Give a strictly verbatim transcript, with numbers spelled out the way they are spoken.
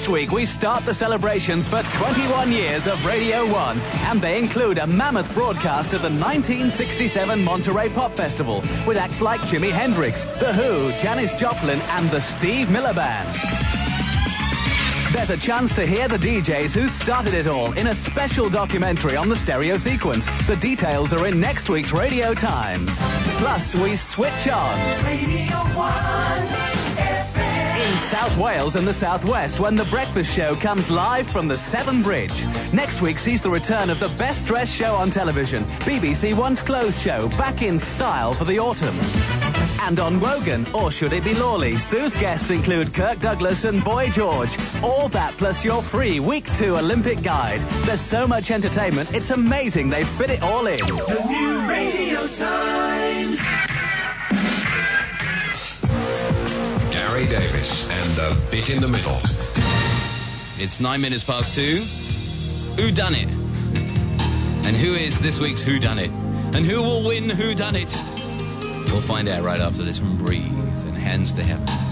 Next week, we start the celebrations for twenty-one years of Radio one, and they include a mammoth broadcast of the nineteen sixty-seven Monterey Pop Festival with acts like Jimi Hendrix, The Who, Janis Joplin, and the Steve Miller Band. There's a chance to hear the D Js who started it all in a special documentary on the stereo sequence. The details are in next week's Radio Times. Plus, we switch on. Radio one. In South Wales and the South West, when The Breakfast Show comes live from the Severn Bridge. Next week sees the return of the best dressed show on television, B B C One's Clothes Show, back in style for the autumn. And on Wogan, or should it be Lawley, Sue's guests include Kirk Douglas and Boy George. All that plus your free Week two Olympic Guide. There's so much entertainment, it's amazing they fit it all in. The new Radio Times. Gary Davis and a bit in the middle. It's nine minutes past two. Who done it? And who is this week's Who Done It? And who will win Who Done It? We'll find out right after this from Breathe and Hands to Heaven.